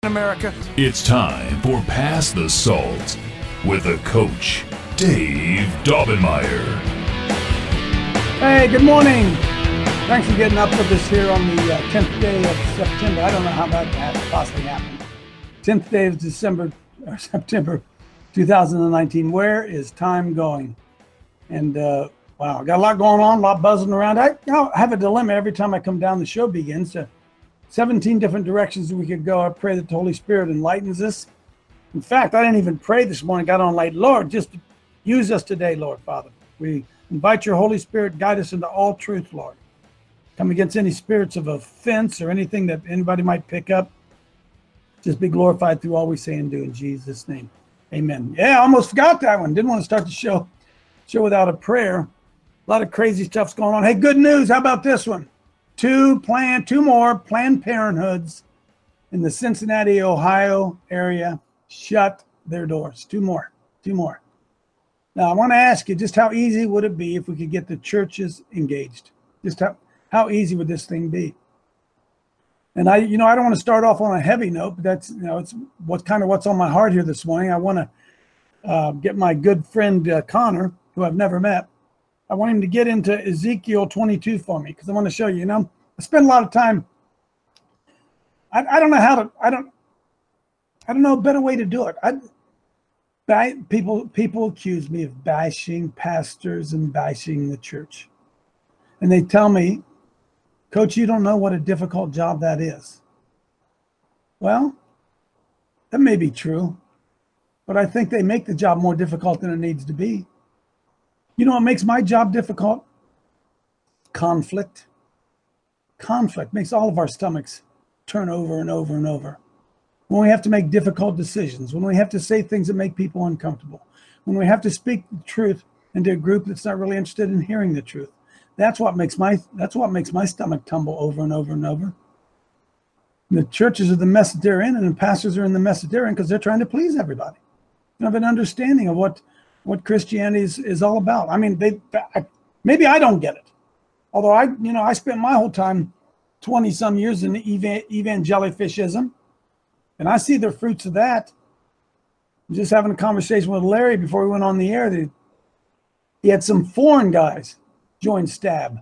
America. It's time for Pass the Salt with the coach, Dave Daubenmire. Hey, good morning. Thanks for getting up with us here on the 10th day of September. I don't know how that possibly happened. 10th day of September 2019. Where is time going? And wow, got a lot going on, a lot buzzing around. I have a dilemma every time I come down. The show begins. 17 different directions we could go. I pray that the Holy Spirit enlightens us. In fact, I didn't even pray this morning. Got on late. Lord, just use us today, Lord Father. We invite your Holy Spirit, guide us into all truth, Lord. Come against any spirits of offense or anything that anybody might pick up. Just be glorified through all we say and do in Jesus' name. Amen. Yeah, I almost forgot that one. Didn't want to start the show without a prayer. A lot of crazy stuff's going on. Hey, good news. How about this one? Two more Planned Parenthoods in the Cincinnati, Ohio area shut their doors. Two more. Now, I want to ask you, just how easy would it be if we could get the churches engaged? Just how easy would this thing be? And I don't want to start off on a heavy note, but that's, it's what's on my heart here this morning. I want to get my good friend Connor, who I've never met. I want him to get into Ezekiel 22 for me, because I want to show you, I spend a lot of time. I don't know a better way to do it. People accuse me of bashing pastors and bashing the church. And they tell me, Coach, you don't know what a difficult job that is. Well, that may be true, but I think they make the job more difficult than it needs to be. You know what makes my job difficult? Conflict. Conflict makes all of our stomachs turn over and over and over. When we have to make difficult decisions, when we have to say things that make people uncomfortable, when we have to speak the truth into a group that's not really interested in hearing the truth. That's what makes my stomach tumble over and over and over. The churches are the mess that they're in, and the pastors are in the mess that they're in because they're trying to please everybody. They have an understanding of what Christianity is all about. I mean, maybe I don't get it. Although I spent my whole time, 20 some years in evangelifishism, and I see the fruits of that. I'm just having a conversation with Larry before we went on the air. He had some foreign guys join STAB.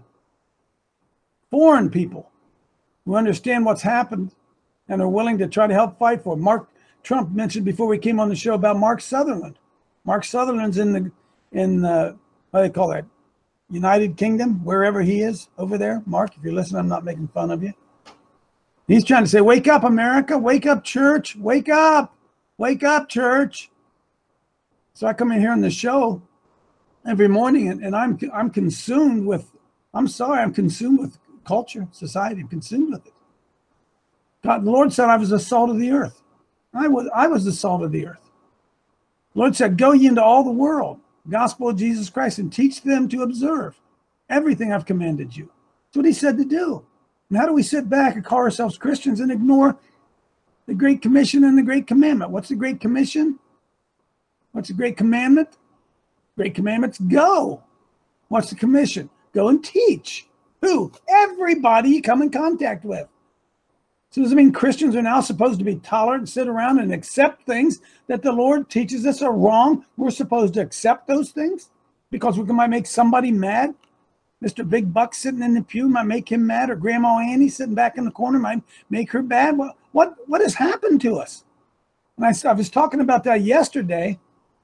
Foreign people who understand what's happened and are willing to try to help fight for it. Mark Trump mentioned before we came on the show about Mark Sutherland. Mark Sutherland's in what do they call that? United Kingdom, wherever he is over there. Mark, if you're listening, I'm not making fun of you. He's trying to say, wake up, America. Wake up, church. Wake up. Wake up, church. So I come in here on the show every morning, and I'm consumed with, I'm consumed with culture, society. I'm consumed with it. God, the Lord said I was the salt of the earth. I was the salt of the earth. The Lord said, go ye into all the world, gospel of Jesus Christ, and teach them to observe everything I've commanded you. That's what he said to do. And how do we sit back and call ourselves Christians and ignore the Great Commission and the Great Commandment? What's the Great Commission? What's the Great Commandment? Great Commandment's go. What's the commission? Go and teach. Who? Everybody you come in contact with. So does it mean Christians are now supposed to be tolerant and sit around and accept things that the Lord teaches us are wrong? We're supposed to accept those things because we might make somebody mad? Mr. Big Buck sitting in the pew might make him mad, or Grandma Annie sitting back in the corner might make her bad. What has happened to us? And I was talking about that yesterday,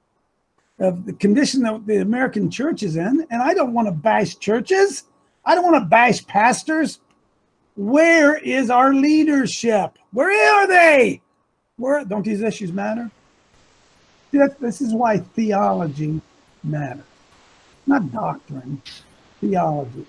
of the condition that the American church is in, and I don't want to bash churches. I don't want to bash pastors. Where is our leadership? Where are they? Don't these issues matter? This is why theology matters. Not doctrine, theology.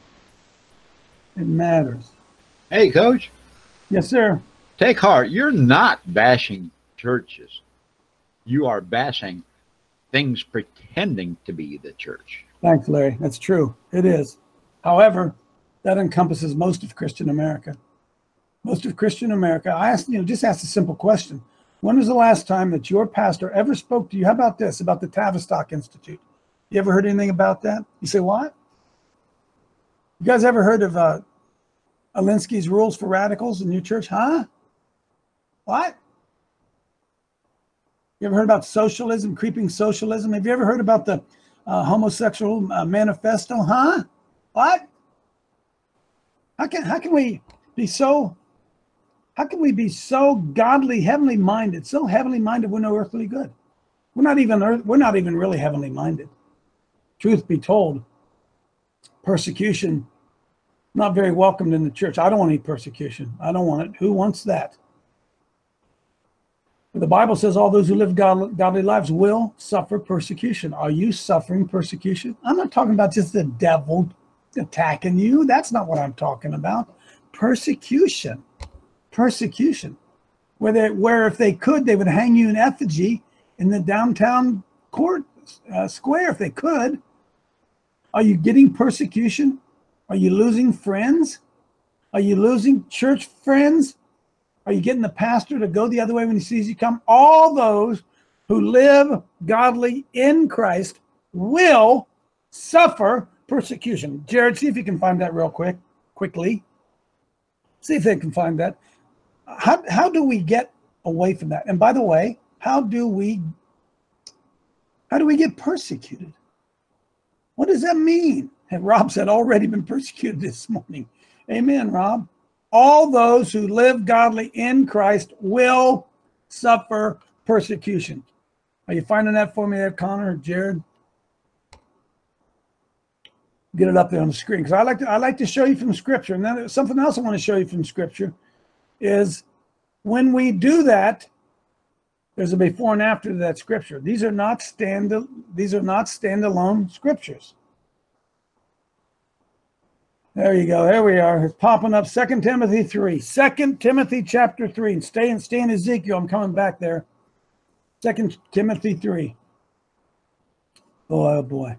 It matters. Hey, Coach. Yes, sir. Take heart. You're not bashing churches. You are bashing things pretending to be the church. Thanks, Larry. That's true. It is. However, that encompasses most of Christian America. Most of Christian America. Just ask a simple question. When was the last time that your pastor ever spoke to you? How about this, about the Tavistock Institute? You ever heard anything about that? You say, what? You guys ever heard of Alinsky's Rules for Radicals in your church? Huh? What? You ever heard about socialism, creeping socialism? Have you ever heard about the homosexual manifesto? Huh? What? How can we be so godly, heavenly minded, so heavenly minded we're no earthly good? We're not even really heavenly minded. Truth be told, persecution not very welcomed in the church. I don't want any persecution. I don't want it. Who wants that? But the Bible says all those who live godly lives will suffer persecution. Are you suffering persecution? I'm not talking about just the devil attacking you. That's not what I'm talking about. Persecution. Where if they could, they would hang you in effigy in the downtown court square if they could. Are you getting persecution? Are you losing friends? Are you losing church friends? Are you getting the pastor to go the other way when he sees you come? All those who live godly in Christ will suffer persecution. Jared, see if you can find that real quickly. See if they can find that. How do we get away from that? And by the way, how do we get persecuted? What does that mean? And Rob said, already been persecuted this morning. Amen, Rob. All those who live godly in Christ will suffer persecution. Are you finding that for me there, Connor or Jared? Get it up there on the screen, because I like to show you from Scripture. And then something else I want to show you from Scripture is when we do that, there's a before and after to that Scripture. These are not standalone Scriptures. There you go. There we are. It's popping up. 2 Timothy 3. 2 Timothy chapter 3. And stay in Ezekiel. I'm coming back there. 2 Timothy 3. Oh boy.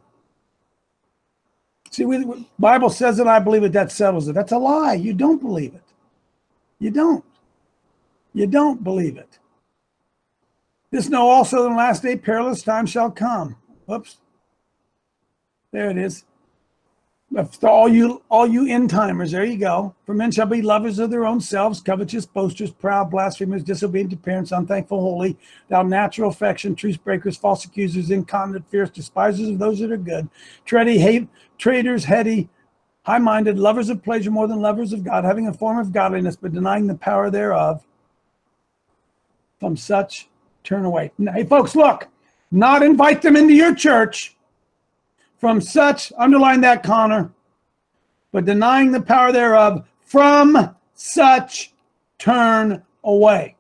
See, the Bible says it. I believe it. That settles it. That's a lie. You don't believe it. You don't. You don't believe it. This know also in the last day perilous time shall come. Whoops. There it is. For all you end timers, there you go. For men shall be lovers of their own selves, covetous, boasters, proud, blasphemers, disobedient to parents, unthankful, holy, without natural affection, truce breakers, false accusers, incontinent, fierce, despisers of those that are good, traitors, heady, high-minded, lovers of pleasure more than lovers of God, having a form of godliness, but denying the power thereof. From such turn away. Now, hey, folks, look, not invite them into your church. From such, underline that, Connor, but denying the power thereof, from such turn away.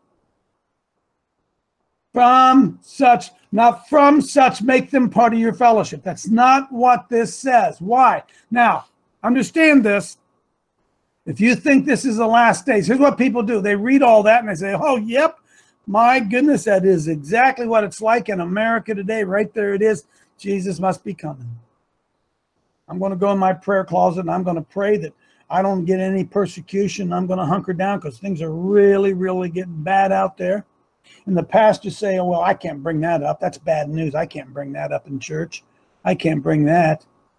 From such, not from such make them part of your fellowship. That's not what this says. Why? Now, understand this. If you think this is the last days, here's what people do. They read all that and they say, oh, yep, my goodness, that is exactly what it's like in America today. Right there it is. Jesus must be coming. I'm going to go in my prayer closet and I'm going to pray that I don't get any persecution. I'm going to hunker down because things are really, really getting bad out there. And the pastors say, oh, well, I can't bring that up. That's bad news. I can't bring that up in church. I can't bring that.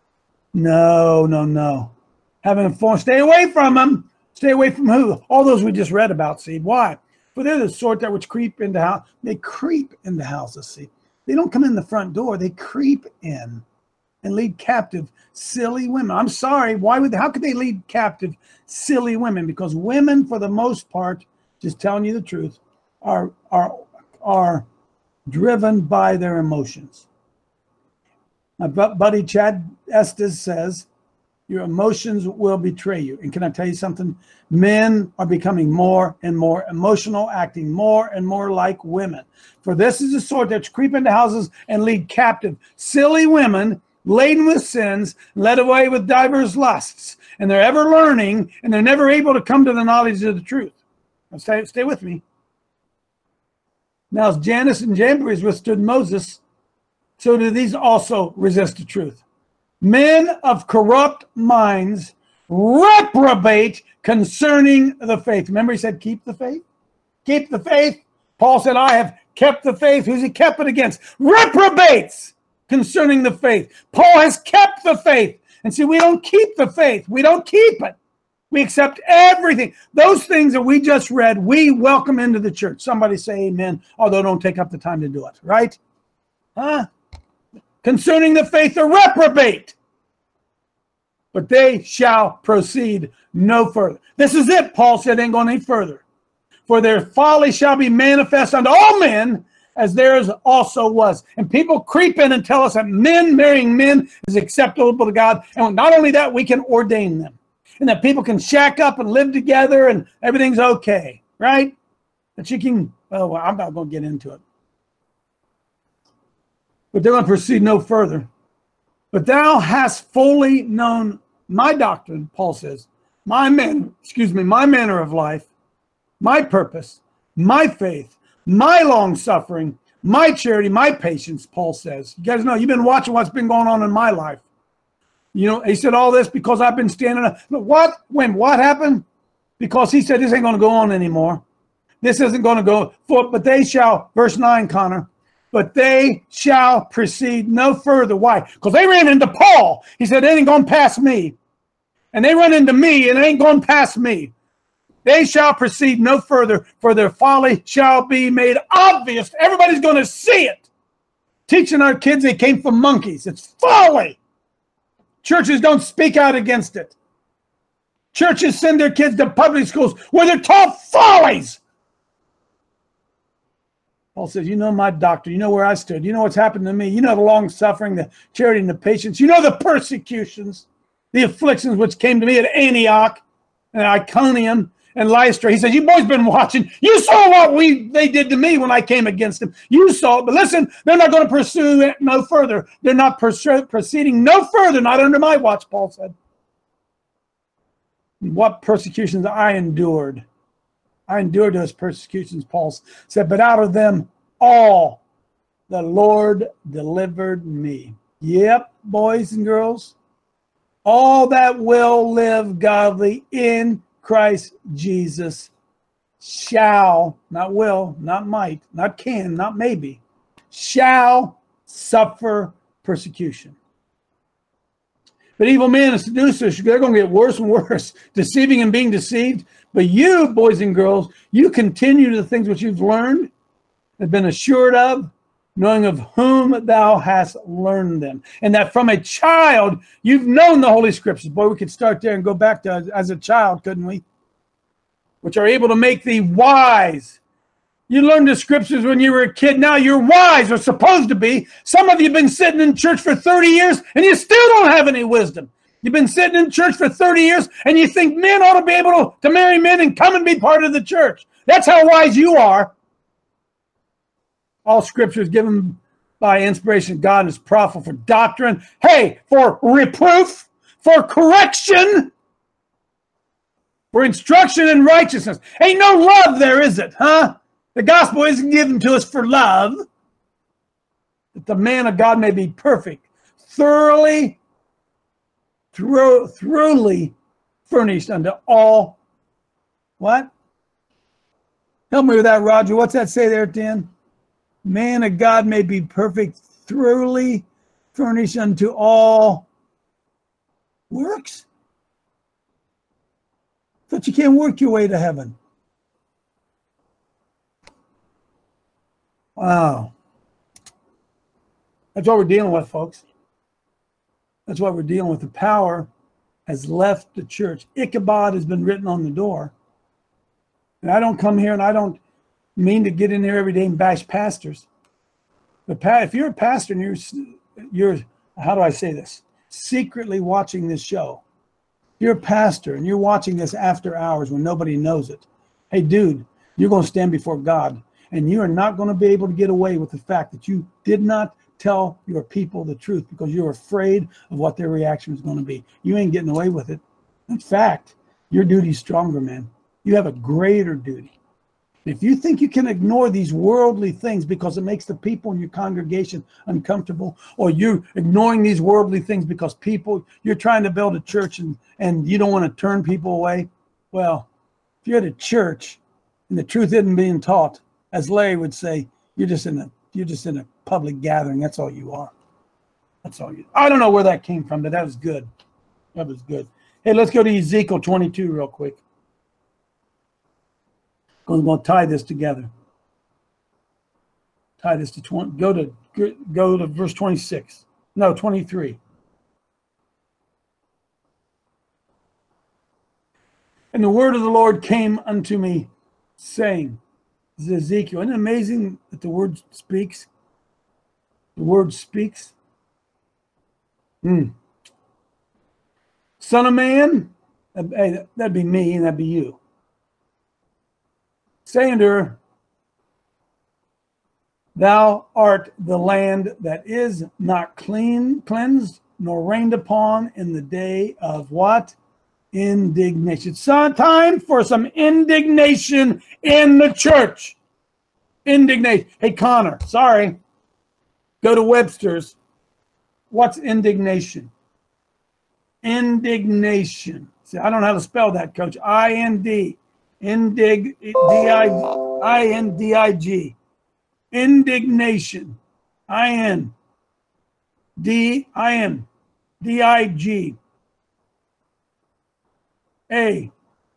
No. Having a phone, stay away from them. Stay away from who? All those we just read about, see. Why? For they're the sort that which creep into house. They creep into houses, see. They don't come in the front door. They creep in and lead captive silly women. I'm sorry. How could they lead captive silly women? Because women, for the most part, just telling you the truth, are driven by their emotions. My buddy Chad Estes says, your emotions will betray you. And can I tell you something? Men are becoming more and more emotional, acting more and more like women. For this is the sort that creep into houses and lead captive silly women, laden with sins, led away with divers lusts, and they're ever learning, and they're never able to come to the knowledge of the truth. Now stay with me. Now, as Jannes and Jambres withstood Moses, so do these also resist the truth. Men of corrupt minds reprobate concerning the faith. Remember he said, keep the faith? Keep the faith. Paul said, I have kept the faith. Who's he kept it against? Reprobates concerning the faith. Paul has kept the faith. And see, we don't keep the faith. We don't keep it. We accept everything. Those things that we just read, we welcome into the church. Somebody say amen, although don't take up the time to do it, right? Huh? Concerning the faith, they're reprobate. But they shall proceed no further. This is it, Paul said, ain't going any further. For their folly shall be manifest unto all men, as theirs also was. And people creep in and tell us that men marrying men is acceptable to God. And not only that, we can ordain them. And that people can shack up and live together and everything's okay, right? That you can, well, I'm not going to get into it. But they're going to proceed no further. But thou hast fully known my doctrine, Paul says, my manner of life, my purpose, my faith, my long suffering, my charity, my patience, Paul says. You guys know, you've been watching what's been going on in my life. You know, he said all this because I've been standing up. What happened? Because he said this ain't going to go on anymore. This isn't going to go forth, but they shall, verse 9, Connor, but they shall proceed no further. Why? Because they ran into Paul. He said, it ain't going past me. And they run into me, and it ain't going past me. They shall proceed no further, for their folly shall be made obvious. Everybody's going to see it. Teaching our kids they came from monkeys. It's folly. Churches don't speak out against it. Churches send their kids to public schools where they're taught follies. Paul says, you know my doctrine. You know where I stood. You know what's happened to me. You know the long suffering, the charity, and the patience. You know the persecutions, the afflictions which came to me at Antioch and Iconium and Lystra. He says, you boys been watching. You saw what they did to me when I came against them. You saw it. But listen, they're not going to pursue it no further. They're not proceeding no further, not under my watch, Paul said. What persecutions I endured. I endured those persecutions, Paul said, but out of them all the Lord delivered me. Yep, boys and girls. All that will live godly in Christ Jesus shall, not will, not might, not can, not maybe, shall suffer persecution. But evil men and seducers, they're going to get worse and worse, deceiving and being deceived. But you, boys and girls, you continue to the things which you've learned, have been assured of, knowing of whom thou hast learned them. And that from a child, you've known the Holy Scriptures. Boy, we could start there and go back to as a child, couldn't we? Which are able to make thee wise. You learned the Scriptures when you were a kid. Now you're wise, or supposed to be. Some of you have been sitting in church for 30 years, and you still don't have any wisdom. You've been sitting in church for 30 years, and you think men ought to be able to marry men and come and be part of the church. That's how wise you are. All Scripture is given by inspiration of God and is profitable for doctrine. Hey, for reproof, for correction, for instruction in righteousness. Ain't no love there, is it? Huh? The gospel isn't given to us for love. That the man of God may be perfect, thoroughly furnished unto all. What? Help me with that, Roger. What's that say there at the end? Man of God may be perfect, thoroughly furnished unto all works. But you can't work your way to heaven. Wow. That's what we're dealing with, folks. That's what we're dealing with. The power has left the church. Ichabod has been written on the door. And I don't come here and I don't mean to get in there every day and bash pastors. But if you're a pastor and you're, how do I say this? Secretly watching this show. You're a pastor and you're watching this after hours when nobody knows it. Hey, dude, you're going to stand before God. And you are not going to be able to get away with the fact that you did not tell your people the truth because you're afraid of what their reaction is going to be. You ain't getting away with it. In fact, your duty's stronger, man. You have a greater duty. If you think you can ignore these worldly things because it makes the people in your congregation uncomfortable, or you're ignoring these worldly things because you're trying to build a church and you don't want to turn people away, well, if you're at a church and the truth isn't being taught, as Larry would say, you're just in a public gathering. That's all you are. That's all you. I don't know where that came from, but that was good. That was good. Hey, let's go to Ezekiel 22 real quick. We're going to tie this together. Tie this to 20. Go to verse 26. No, 23. And the word of the Lord came unto me, saying, this is Ezekiel. Isn't it amazing that the word speaks? The word speaks. Son of man, hey, that'd be me and that'd be you. Say unto her, thou art the land that is not cleansed, nor rained upon in the day of what? Indignation. It's time for some indignation in the church. Indignation. Hey, Connor, sorry. Go to Webster's. What's indignation? Indignation. See, I don't know how to spell that, Coach. I-N-D. I-N-D-I-G. Indignation. I-N-D-I-N-D-I-G. A.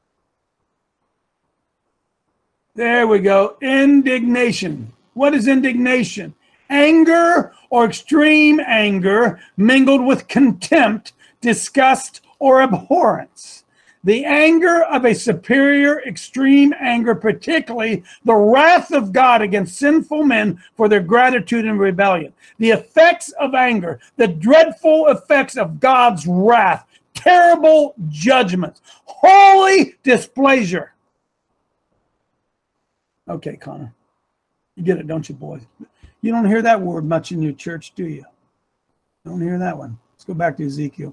There we go. Indignation. What is indignation? Anger or extreme anger mingled with contempt, disgust, or abhorrence. The anger of a superior, extreme anger, particularly the wrath of God against sinful men for their gratitude and rebellion. The effects of anger, the dreadful effects of God's wrath, terrible judgments, holy displeasure. Okay, Connor. You get it, don't you, boys? You don't hear that word much in your church, do you? Don't hear that one. Let's go back to Ezekiel.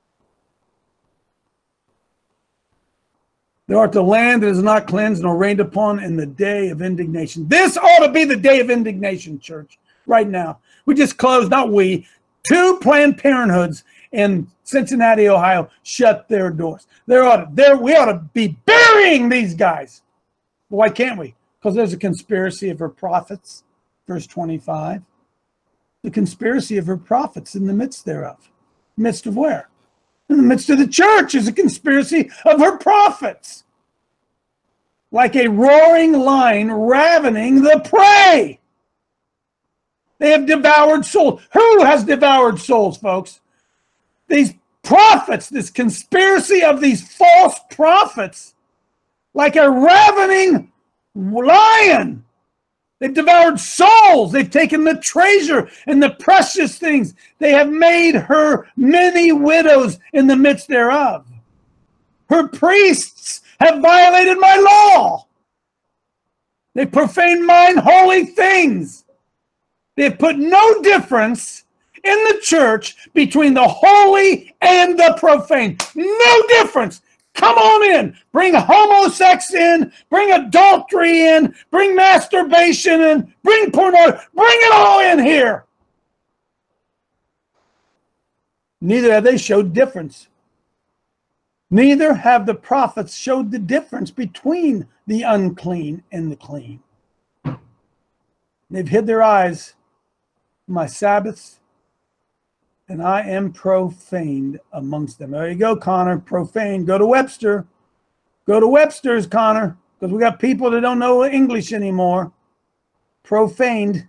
Thou art the land that is not cleansed nor rained upon in the day of indignation. This ought to be the day of indignation, church, right now. We just closed, not we, 2 Planned Parenthoods in Cincinnati, Ohio, shut their doors. We ought to be burying these guys. Why can't we? Because there's a conspiracy of her prophets, verse 25. The conspiracy of her prophets in the midst thereof. Midst of where? In the midst of the church is a conspiracy of her prophets. Like a roaring lion ravening the prey. They have devoured souls. Who has devoured souls, folks? These prophets, this conspiracy of these false prophets, like a ravening lion. They've devoured souls. They've taken the treasure and the precious things. They have made her many widows in the midst thereof. Her priests have violated my law. They profaned mine holy things. They have put no difference in the church between the holy and the profane. No difference. Come on in. Bring homosex in. Bring adultery in. Bring masturbation in. Bring pornography. Bring it all in here. Neither have they showed difference. Neither have the prophets showed the difference between the unclean and the clean. They've hid their eyes from my Sabbaths, and I am profaned amongst them. There you go, Connor. Profane. Go to Webster. Go to Webster's, Connor, because we got people that don't know English anymore. Profaned.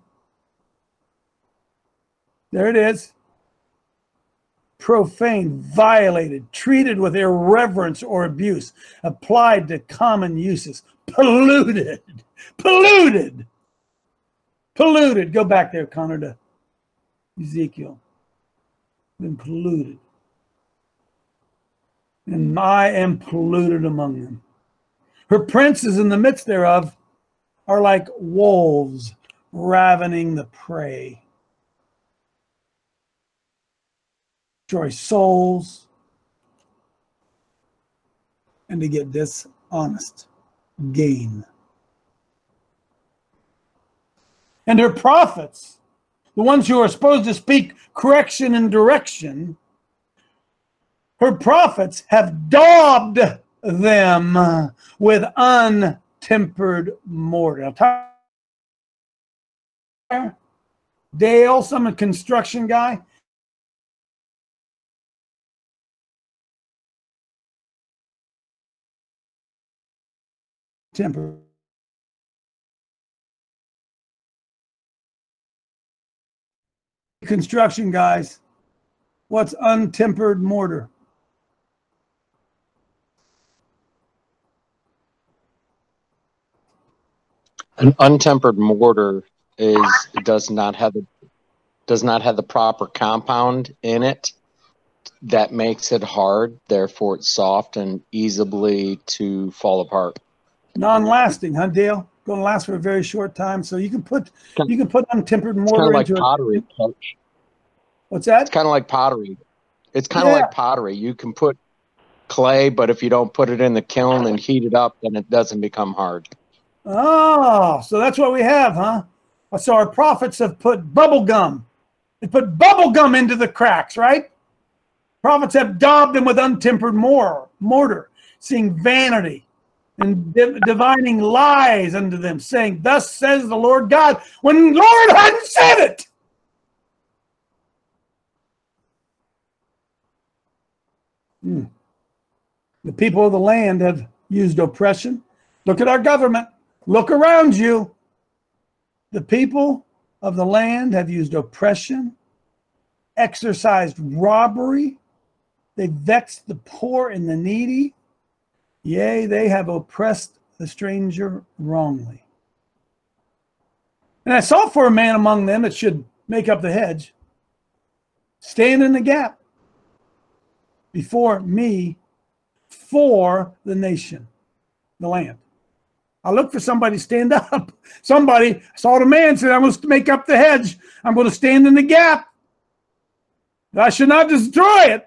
There it is. Profane, violated, treated with irreverence or abuse, applied to common uses, polluted. Polluted. Polluted. Go back there, Connor, to Ezekiel. Been polluted. And I am polluted among them. Her princes in the midst thereof are like wolves ravening the prey. Destroy souls and to get dishonest gain. And her prophets, the ones who are supposed to speak correction and direction, her prophets have daubed them with untempered mortar. Now, Dale, some construction guy, untempered. Construction guys, what's untempered mortar? An untempered mortar does not have the proper compound in it that makes it hard. Therefore, it's soft and easily to fall apart. Non-lasting, huh, Dale? Going to last for a very short time. So you can put untempered mortar kind of like into pottery, Coach. What's that? It's kind of like pottery. It's kind of like pottery. You can put clay, but if you don't put it in the kiln and heat it up, then it doesn't become hard. Oh, so that's what we have, huh? So our prophets have put bubble gum. They put bubble gum into the cracks, right? Prophets have daubed them with untempered mortar, seeing vanity and divining lies unto them, saying, "Thus says the Lord God," when the Lord hadn't said it. The people of the land have used oppression. Look at our government. Look around you. The people of the land have used oppression, exercised robbery. They vexed the poor and the needy. Yea, they have oppressed the stranger wrongly. And I sought for a man among them that should make up the hedge, stand in the gap before me for the nation, the land. I look for somebody to stand up. Somebody saw the man, said, "I'm going to make up the hedge. I'm going to stand in the gap. I should not destroy it."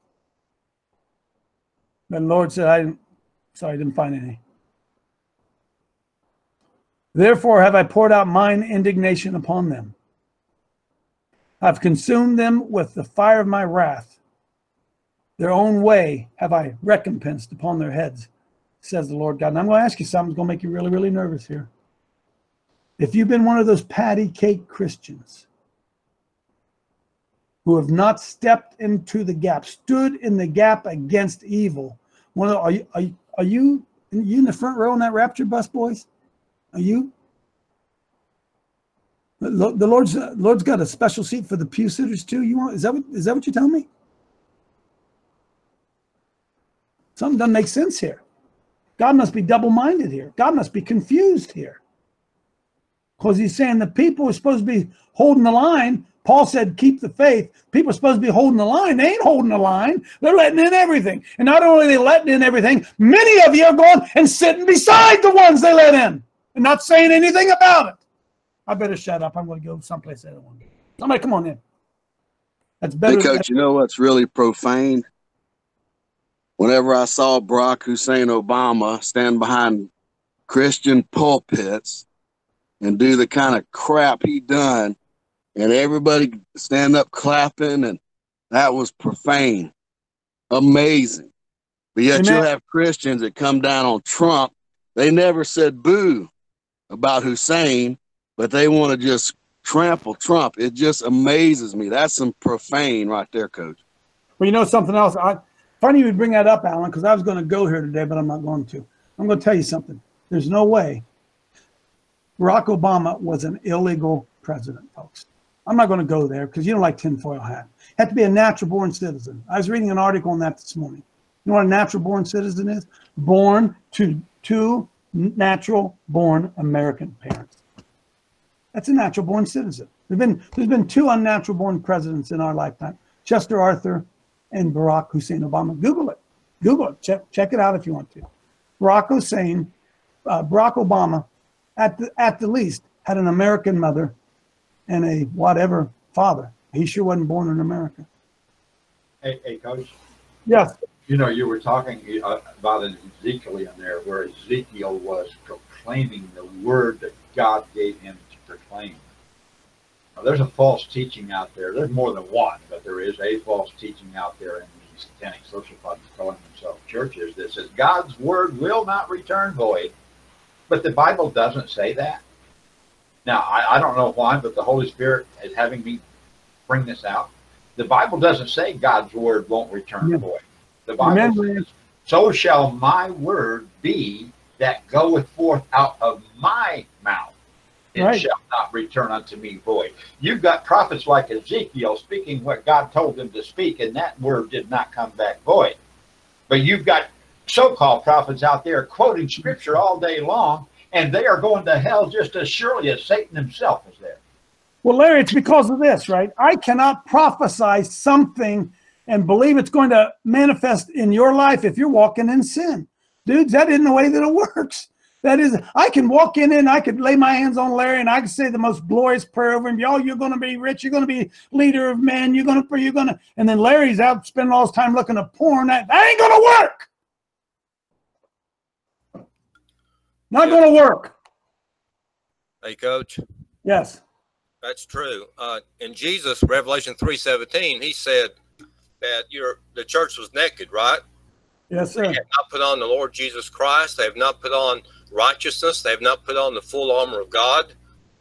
But the Lord said, I didn't find any. Therefore have I poured out mine indignation upon them. I've consumed them with the fire of my wrath. Their own way have I recompensed upon their heads, says the Lord God. And I'm going to ask you something that's going to make you really, really nervous here. If you've been one of those patty cake Christians who have not stepped into the gap, stood in the gap against evil, are you in the front row in that rapture bus, boys? Are you? The Lord's got a special seat for the pew sitters too. Is that what you're telling me? Something doesn't make sense here. God must be double-minded here. God must be confused here. Because he's saying the people are supposed to be holding the line. Paul said, keep the faith. People are supposed to be holding the line. They ain't holding the line. They're letting in everything. And not only are they letting in everything, many of you are going and sitting beside the ones they let in and not saying anything about it. I better shut up. I'm going to go someplace I don't want to go. Somebody come on in. That's better. Hey, Coach, you know what's really profane? Whenever I saw Barack Hussein Obama stand behind Christian pulpits and do the kind of crap he done, and everybody stand up clapping, and that was profane. Amazing. But yet you'll have Christians that come down on Trump. They never said boo about Hussein, but they want to just trample Trump. It just amazes me. That's some profane right there, Coach. Well, you know something else? Funny you would bring that up, Alan, because I was going to go here today, but I'm not going to. I'm going to tell you something. There's no way Barack Obama was an illegal president, folks. I'm not going to go there because you don't like tinfoil hat. Had to be a natural-born citizen. I was reading an article on that this morning. You know what a natural-born citizen is? Born to two natural-born American parents. That's a natural-born citizen. There's been two unnatural-born presidents in our lifetime: Chester Arthur and Barack Hussein Obama. Google it. Google it. Check it out if you want to. Barack Obama, at the least, had an American mother and a whatever father. He sure wasn't born in America. Hey, Coach. Yes. You know, you were talking about Ezekiel in there, where Ezekiel was proclaiming the word that God gave him to proclaim. Now, there's a false teaching out there. There's more than one, but there is a false teaching out there in these satanic social clubs calling themselves churches that says God's word will not return void. But the Bible doesn't say that. Now, I don't know why, but the Holy Spirit is having me bring this out. The Bible doesn't say God's word won't return void. The Bible says, so shall my word be that goeth forth out of my mouth. It Right. shall not return unto me void. You've got prophets like Ezekiel speaking what God told them to speak, and that word did not come back void. But you've got so-called prophets out there quoting scripture all day long, and they are going to hell just as surely as Satan himself is there. Well, Larry, it's because of this, right? I cannot prophesy something and believe it's going to manifest in your life if you're walking in sin. Dudes, that isn't the way that it works. That is, I can walk in and I could lay my hands on Larry and I could say the most glorious prayer over him. Y'all, you're going to be rich. You're going to be leader of men. You're going to, and then Larry's out spending all his time looking at porn. That ain't going to work. Not going to work. Hey, Coach. Yes. That's true. In Jesus, Revelation 3:17, he said that the church was naked, right? Yes, sir. They have not put on the Lord Jesus Christ. They have not put on righteousness. They have not put on the full armor of God.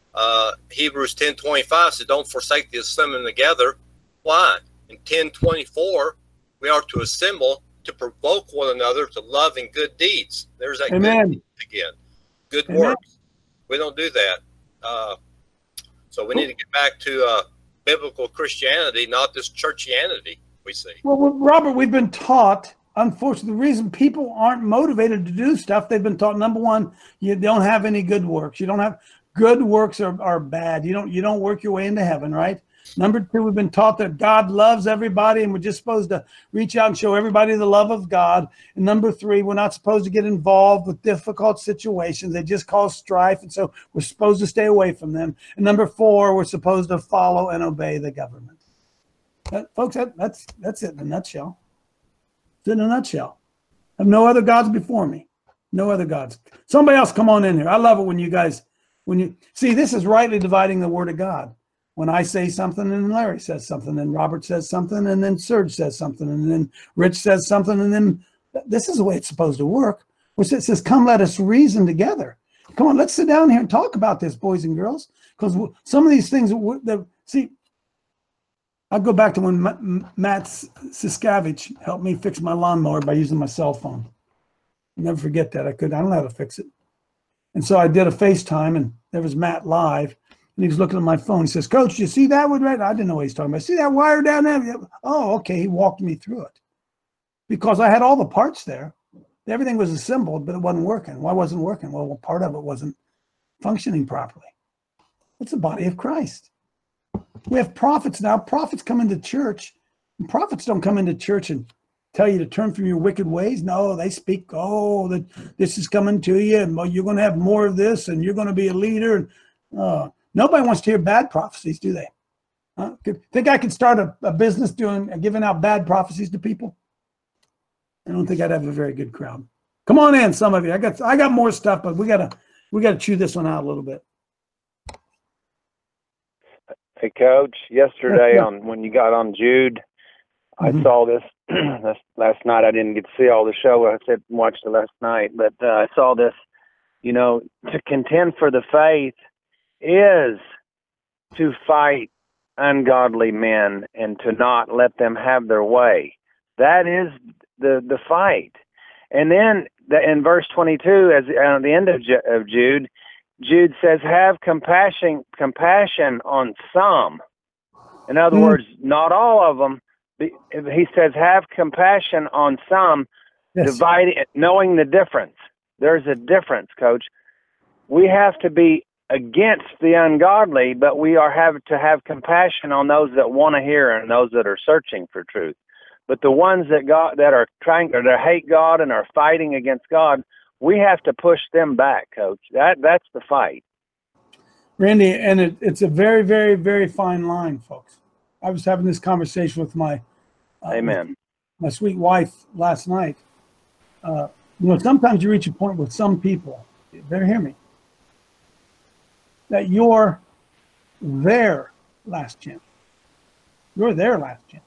Hebrews 10:25 said, don't forsake the assembling together. Why? In 10:24, we are to assemble to provoke one another to love and good deeds. There's that Amen. good deeds again. Good Amen. works. We don't do that. So we need to get back to biblical Christianity, not this churchianity we see. Well, Robert, we've been taught, unfortunately, the reason people aren't motivated to do stuff, they've been taught, number one, you don't have any good works. You don't have good works are bad. You don't work your way into heaven, right? Number two, we've been taught that God loves everybody and we're just supposed to reach out and show everybody the love of God. And number three, we're not supposed to get involved with difficult situations. They just cause strife. And so we're supposed to stay away from them. And number four, we're supposed to follow and obey the government. Folks, that's it in a nutshell. It's in a nutshell. I have no other gods before me. No other gods. Somebody else come on in here. I love it when you guys, see, this is rightly dividing the word of God. When I say something and Larry says something and Robert says something and then Serge says something and then Rich says something and then this is the way it's supposed to work. Which it says, come, let us reason together. Come on, let's sit down here and talk about this, boys and girls. Because some of these things, see, I'll go back to when Matt Siskavich helped me fix my lawnmower by using my cell phone. I'll never forget that. I don't know how to fix it. And so I did a FaceTime and there was Matt live. And he was looking at my phone. He says, Coach, you see that one right? I didn't know what he's talking about. See that wire down there? Oh, okay. He walked me through it. Because I had all the parts there. Everything was assembled, but it wasn't working. Why wasn't it working? Well, part of it wasn't functioning properly. It's the body of Christ. We have prophets now. Prophets come into church. And prophets don't come into church and tell you to turn from your wicked ways. No, they speak, that this is coming to you, and you're going to have more of this, and you're going to be a leader. Nobody wants to hear bad prophecies, do they? Think I could start a business giving out bad prophecies to people? I don't think I'd have a very good crowd. Come on in, some of you. I got more stuff, but we gotta chew this one out a little bit. Hey, Coach. Yesterday, when you got on Jude, I saw this. Last night, I didn't get to see all the show. I said watched it last night, but I saw this. To contend for the faith is to fight ungodly men and to not let them have their way. That is the fight. And then in verse 22, at the end of Jude, Jude says, have compassion on some. In other words, not all of them. He says, have compassion on some, dividing, knowing the difference. There's a difference, Coach. We have to be against the ungodly, but we have to have compassion on those that want to hear and those that are searching for truth. But the ones that are trying to hate God and are fighting against God, we have to push them back, Coach. That's the fight. Randy, and it's a very, very, very fine line, folks. I was having this conversation with my my sweet wife last night. Sometimes you reach a point with some people, you better hear me, that you're their last chance. You're their last chance.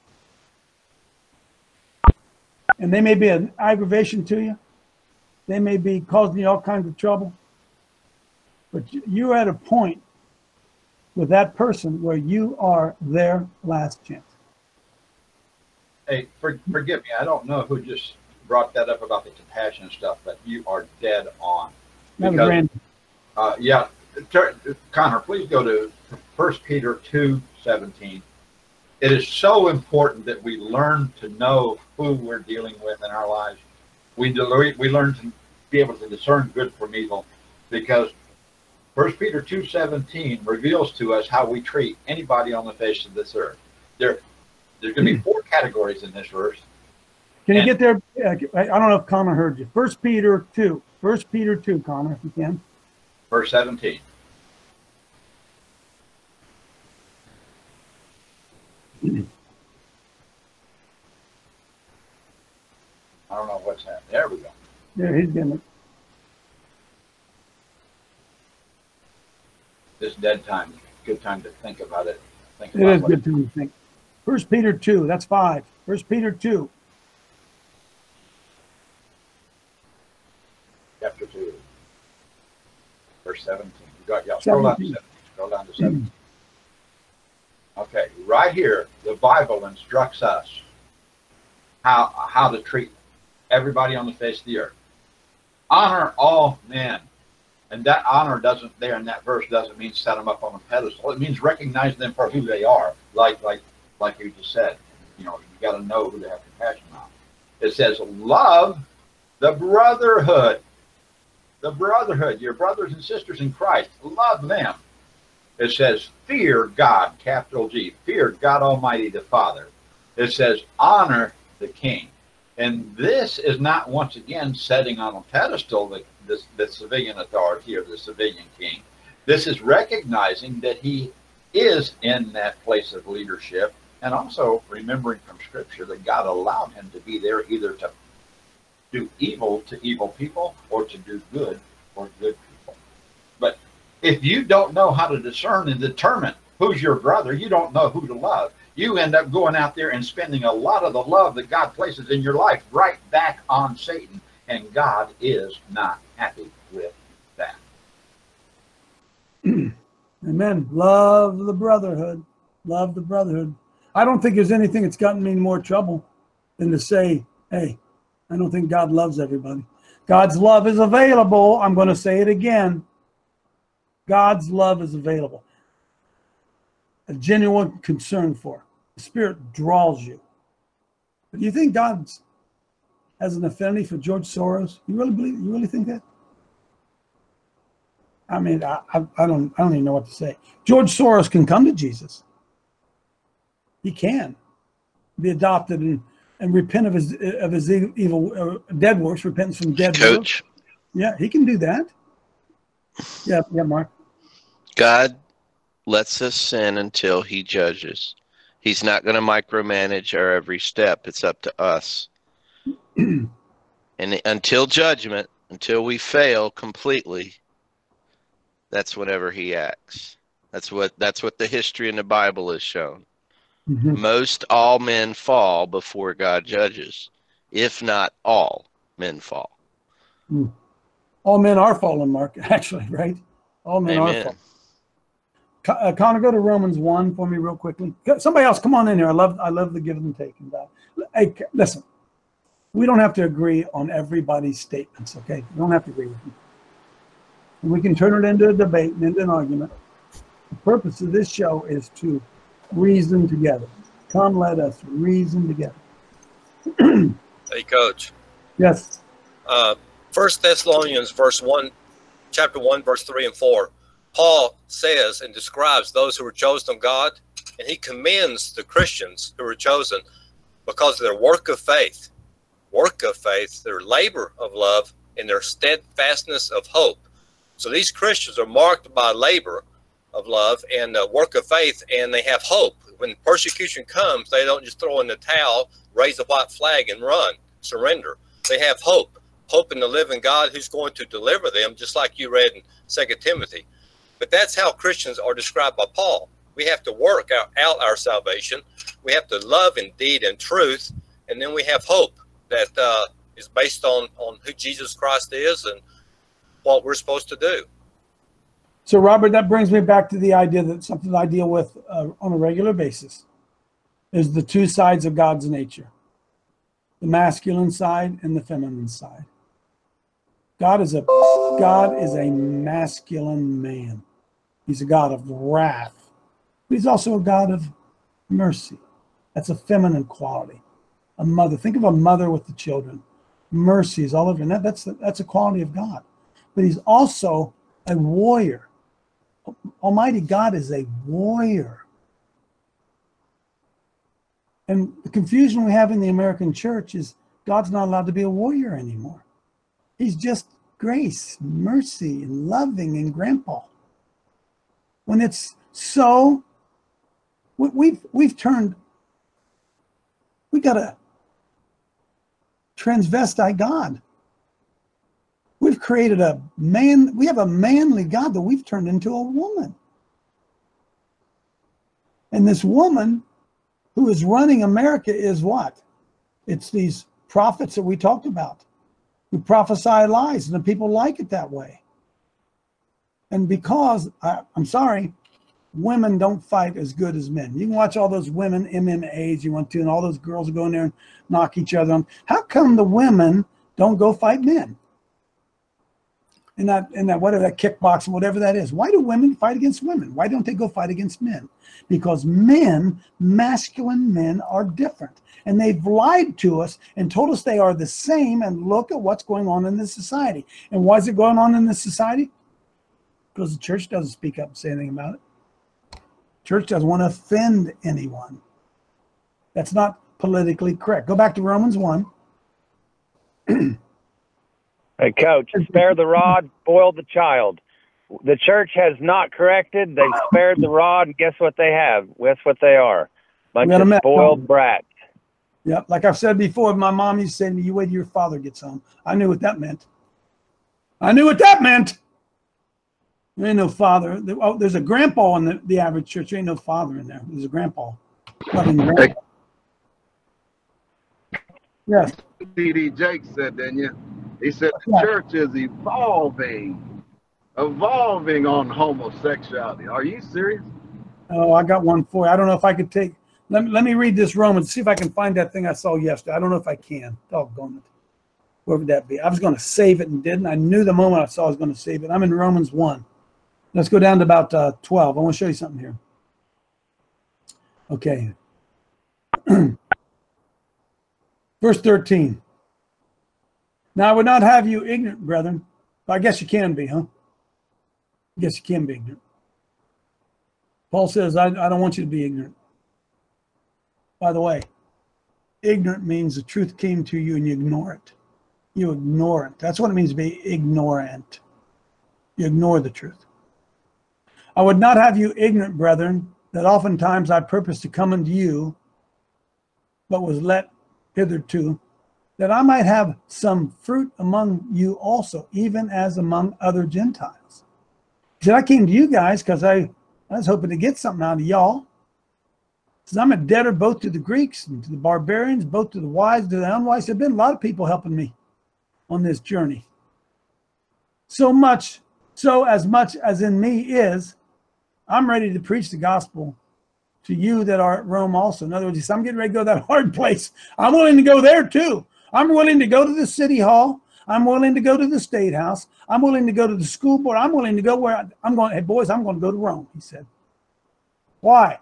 And they may be an aggravation to you. They may be causing you all kinds of trouble. But you're at a point with that person where you are their last chance. Hey, forgive me. I don't know who just brought that up about the compassion and stuff, but you are dead on. That was Because, Randy. yeah, Connor, please go to 1 Peter 2:17. It is so important that we learn to know who we're dealing with in our lives. We learn to be able to discern good from evil, because 1 Peter 2:17 reveals to us how we treat anybody on the face of this earth. There's going to be 4 categories in this verse. Can you get there? I don't know if Connor heard you. 1 Peter 2. 1 Peter 2, Connor, if you can. Verse 17. I don't know what's happening. There we go. There, he's getting it. This dead time is a good time to think about it. Think It about is what- good to think. 1 Peter 2, that's 5. 1 Peter 2. Chapter 2, verse 17. Scroll down to 17. Scroll down to 17. Okay, right here, the Bible instructs us how to treat everybody on the face of the earth. Honor all men. And that honor doesn't, there in that verse, doesn't mean set them up on a pedestal. It means recognize them for who they are. Like you just said, you got to know who to have compassion on. It says, love the brotherhood. The brotherhood, your brothers and sisters in Christ, love them. It says, fear God, capital G, fear God Almighty the Father. It says, honor the king. And this is not, once again, setting on a pedestal the civilian authority or the civilian king. This is recognizing that he is in that place of leadership, and also remembering from Scripture that God allowed him to be there either to do evil to evil people or to do good for good people. But if you don't know how to discern and determine who's your brother, you don't know who to love. You end up going out there and spending a lot of the love that God places in your life right back on Satan, and God is not happy with that. Amen. Love the brotherhood. Love the brotherhood. I don't think there's anything that's gotten me in more trouble than to say, hey, I don't think God loves everybody. God's love is available. I'm going to say it again. God's love is available. A genuine concern for. The Spirit draws you. But do you think God has an affinity for George Soros? You really think that? I mean, I don't even know what to say. George Soros can come to Jesus. He can be adopted and repent of his evil dead works, repentance from dead Coach. works. Yeah, he can do that. Yeah, Mark. God lets us sin until he judges. He's not going to micromanage our every step. It's up to us. And until judgment, until we fail completely, that's whenever he acts. That's what the history in the Bible has shown. Mm-hmm. Most all men fall before God judges. If not all men fall. All men are fallen, Mark, actually, right? All men are fallen. Connor, go to Romans 1 for me real quickly. Somebody else, come on in here. I love the give and take. Hey, listen, we don't have to agree on everybody's statements, okay? We don't have to agree with them. And we can turn it into a debate and into an argument. The purpose of this show is to reason together. Come, let us reason together. Hey, Coach. Yes. 1 Thessalonians chapter 1, verse 3 and 4. Paul says and describes those who were chosen of God, and he commends the Christians who were chosen because of their work of faith, their labor of love, and their steadfastness of hope. So these Christians are marked by labor of love and work of faith, and they have hope. When persecution comes, they don't just throw in the towel, raise a white flag, and run, surrender. They have hope in the living God who's going to deliver them, just like you read in 2 Timothy. But that's how Christians are described by Paul. We have to work out our salvation. We have to love in deed and truth, and then we have hope that is based on who Jesus Christ is and what we're supposed to do. So, Robert, that brings me back to the idea that something I deal with on a regular basis is the two sides of God's nature. the masculine side and the feminine side. God is a masculine man. He's a God of wrath. But he's also a God of mercy. That's a feminine quality. A mother. Think of a mother with the children. Mercy is all over. And that's a quality of God. But he's also a warrior. Almighty God is a warrior. And the confusion we have in the American church is God's not allowed to be a warrior anymore. He's just grace, mercy, and loving and grandpa. When it's so, we've turned, we got a transvestite God. We've created a man, we have a manly God that we've turned into a woman. And this woman who is running America is what? It's these prophets that we talked about who prophesy lies, and the people like it that way. And because, I'm sorry, women don't fight as good as men. You can watch all those women MMAs you want to, and all those girls go in there and knock each other on. How come the women don't go fight men? And that whatever, that kickboxing, whatever that is. Why do women fight against women? Why don't they go fight against men? Because men, masculine men, are different. And they've lied to us and told us they are the same, and look at what's going on in this society. And why is it going on in this society? Because the church doesn't speak up and say anything about it. Church doesn't want to offend anyone. That's not politically correct. Go back to Romans 1. Hey, Coach, spare the rod, spoil the child. The church has not corrected. They've spared the rod, and guess what they have? Guess what they are? Bunch of spoiled brats. Yep, like I've said before, my mom used to say to me, you wait till your father gets home. I knew what that meant. I knew what that meant. There ain't no father. Oh, there's a grandpa in the average church. There ain't no father in there. There's a grandpa. Grandpa. Yes. T.D. Jakes said, didn't you? He said the church is evolving on homosexuality. Are you serious? Oh, I got one for you. I don't know if I could take. Let me read this Romans, see if I can find that thing I saw yesterday. I don't know if I can. Doggone it. Where would that be? I was going to save it and didn't. I knew the moment I saw I was going to save it. I'm in Romans 1. Let's go down to about 12. I want to show you something here. Okay. Verse 13. Now I would not have you ignorant, brethren. I guess you can be, huh? I guess you can be ignorant. Paul says, I don't want you to be ignorant. By the way, ignorant means the truth came to you and you ignore it. You ignore it. That's what it means to be ignorant. You ignore the truth. I would not have you ignorant, brethren, that oftentimes I purposed to come unto you, but was let hitherto, that I might have some fruit among you also, even as among other Gentiles. He said, I came to you guys because I was hoping to get something out of y'all. He says, I'm a debtor both to the Greeks and to the barbarians, both to the wise, to the unwise. There have been a lot of people helping me on this journey. So as much as in me is, I'm ready to preach the gospel to you that are at Rome also. In other words, he said, I'm getting ready to go to that hard place. I'm willing to go there too. I'm willing to go to the city hall. I'm willing to go to the state house. I'm willing to go to the school board. I'm willing to go where I'm going. Hey, boys, I'm going to go to Rome, he said. Why?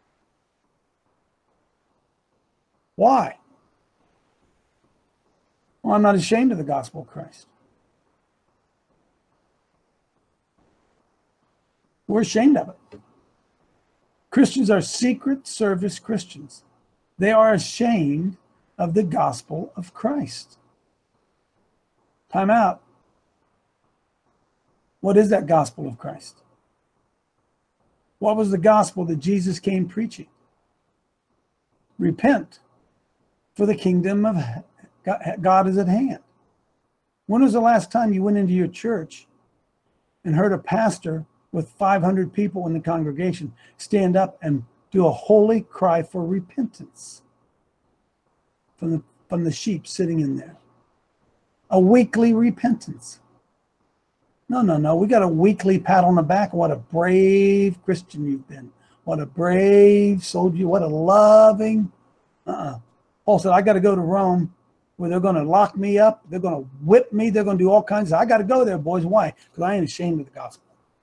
Why? Well, I'm not ashamed of the gospel of Christ. We're ashamed of it. Christians are secret service Christians. They are ashamed of the gospel of Christ. Time out. What is that gospel of Christ? What was the gospel that Jesus came preaching? Repent, for the kingdom of God is at hand. When was the last time you went into your church and heard a pastor with 500 people in the congregation stand up and do a holy cry for repentance from the sheep sitting in there? A weekly repentance. No. We got a weekly pat on the back. What a brave Christian you've been. What a brave soldier. What a loving. Paul said, I got to go to Rome where they're going to lock me up, they're going to whip me, they're going to do all kinds of. I got to go there, boys. Why? Because I ain't ashamed of the gospel.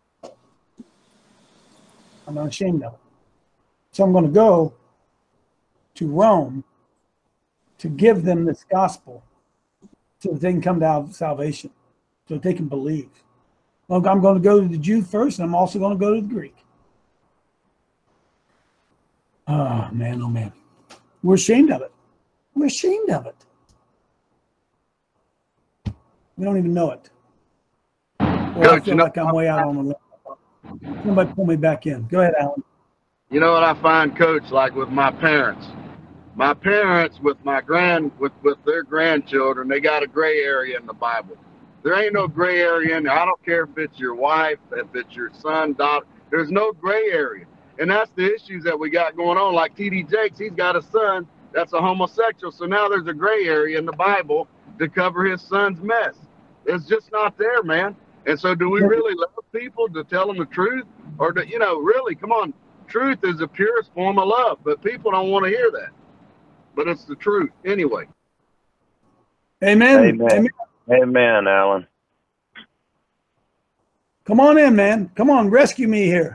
I'm not ashamed of it. So I'm going to go to Rome to give them this gospel so that they can come to salvation, so that they can believe. Well, I'm going to go to the Jew first, and I'm also going to go to the Greek. Oh, man, oh, man. We're ashamed of it. We're ashamed of it. We don't even know it. Well, I feel like I'm way out on the limb. Somebody pull me back in. Go ahead, Alan. You know what I find, Coach, like with my parents? My parents with their grandchildren, they got a gray area in the Bible. There ain't no gray area in there. I don't care if it's your wife, if it's your son, daughter. There's no gray area. And that's the issues that we got going on. Like T.D. Jakes, he's got a son that's a homosexual. So now there's a gray area in the Bible to cover his son's mess. It's just not there, man. And so do we really love people to tell them the truth? Or, really, come on. Truth is the purest form of love, but people don't want to hear that. But it's the truth anyway. Amen. Amen. Amen, Alan. Come on in, man. Come on, rescue me here.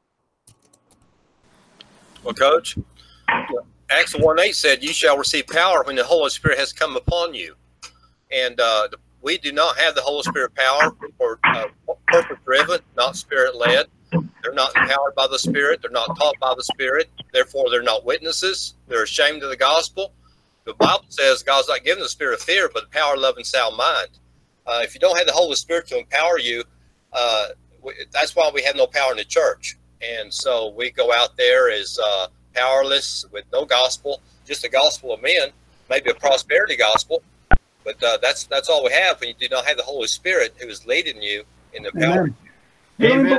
Well, Coach, Acts 1:8 said, "You shall receive power when the Holy Spirit has come upon you." And we do not have the Holy Spirit power or purpose-driven, not spirit-led. They're not empowered by the Spirit. They're not taught by the Spirit. Therefore, they're not witnesses. They're ashamed of the gospel. The Bible says God's not given the spirit of fear, but the power, love, and sound mind. If you don't have the Holy Spirit to empower you, that's why we have no power in the church. And so we go out there as powerless with no gospel, just a gospel of men, maybe a prosperity gospel. But that's all we have when you do not have the Holy Spirit who is leading you in the power. Amen.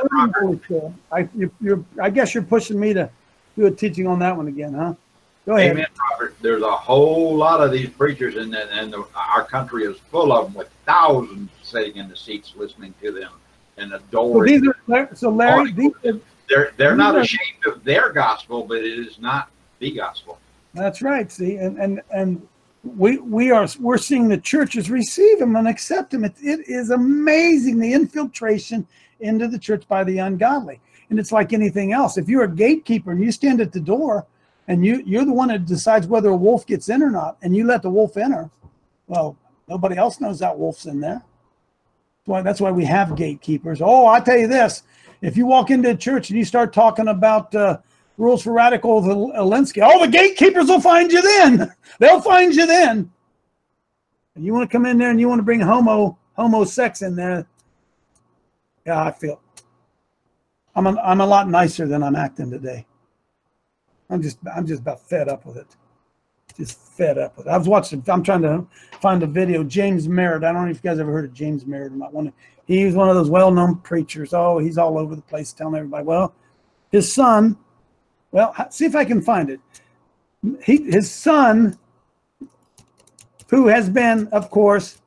I guess you're pushing me to do a teaching on that one again, huh? Go ahead. Amen, Robert. There's a whole lot of these preachers, and our country is full of them, with thousands sitting in the seats listening to them and adoring. So Larry, they're not ashamed of their gospel, but it is not the gospel. That's right. See, and we're seeing the churches receive him and accept him. It is amazing, the infiltration into the church by the ungodly. And it's like anything else. If you're a gatekeeper and you stand at the door and you're the one that decides whether a wolf gets in or not, and you let the wolf enter, well, nobody else knows that wolf's in there. That's why we have gatekeepers. Oh, I tell you this, if you walk into a church and you start talking about rules for radical Alinsky, the gatekeepers will find you then. They'll find you then. And you want to come in there and you want to bring homo sex in there. Yeah, I feel I'm a lot nicer than I'm acting today. I'm just about fed up with it. Just fed up with it. I'm trying to find a video. James Merritt. I don't know if you guys ever heard of James Merritt or not. He's one of those well-known preachers. Oh, he's all over the place telling everybody, well, his son, see if I can find it. His son, who has been, of course,